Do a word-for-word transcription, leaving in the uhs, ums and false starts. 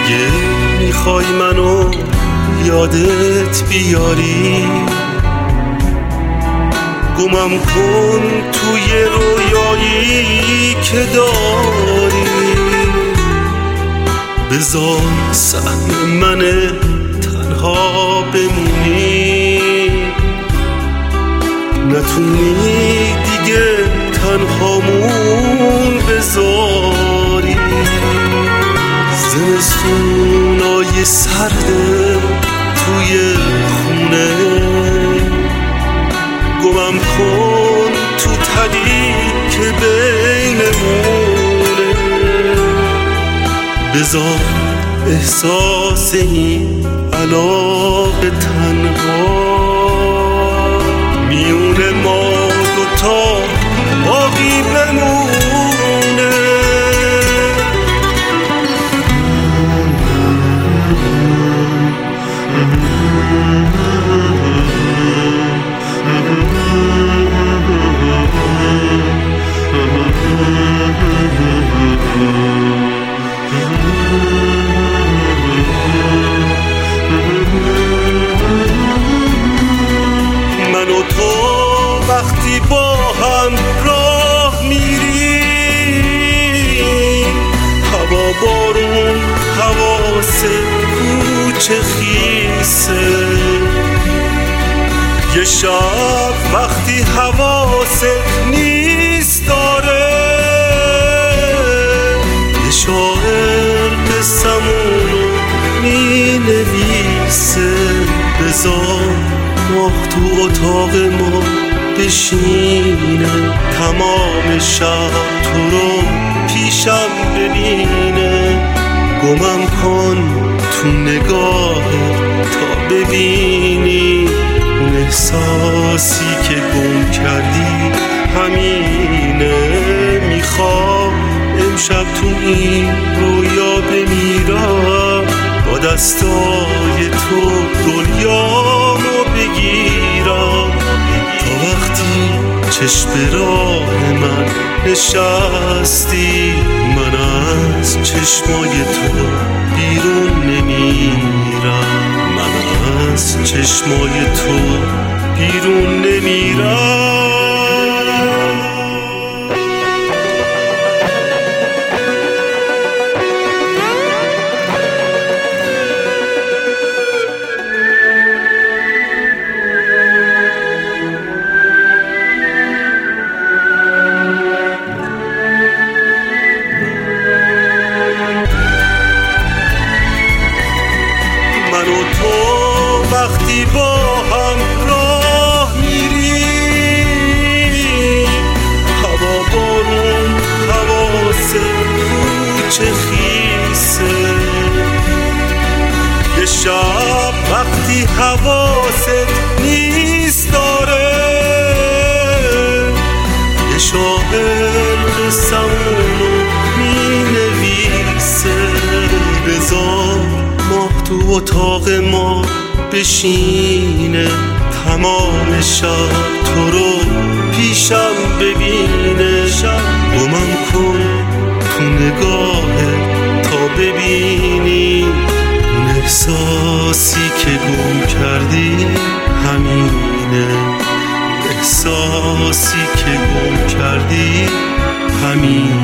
اگه میخوای منو یادت بیاری، گمم کن توی رویایی که داری. بذار سهم من تنها بمونی، نتونی دیگه تنهامون بذاری. زمستونای سرده توی خونه، گمم کن تو تلی که بینمونه. بذار احساس این علاقه تنها میونه ما دوتا باقی بمونه. من و تو وقتی با هم راه میریم، هوا بارون حواس کوچه خیسه. یه شب وقتی حواست نیست داره، یه شاعر قصمونو می نویسه. بذار ماه تو اتاق ما بشینه، تمام شب تو رو پیشم ببینه. گمم کن تو نگاه تا ببینی اون احساسی که گم کردی همینه. میخوام امشب تو این رویا بمیرم، با دستای تو دنیامو بگیرم. تا وقتی چشم راه من نشستی، من از چشمای تو بیرون نمیرم. من از چشمای تو بیرون نمیرم. من و تو وقتی با هم راه میریم، هوا بارون حواس کوچه خیسه. یه شب وقتی حواست نیست داره، یه شاعر قصمونو می نویسه. بذار ماه تو اتاق ما بشینه، تمام شب تو رو پیشم ببینه. گمم کن تو نگاه تا ببینی اون احساسی که گم کردی همینه. احساسی که گم کردی همینه.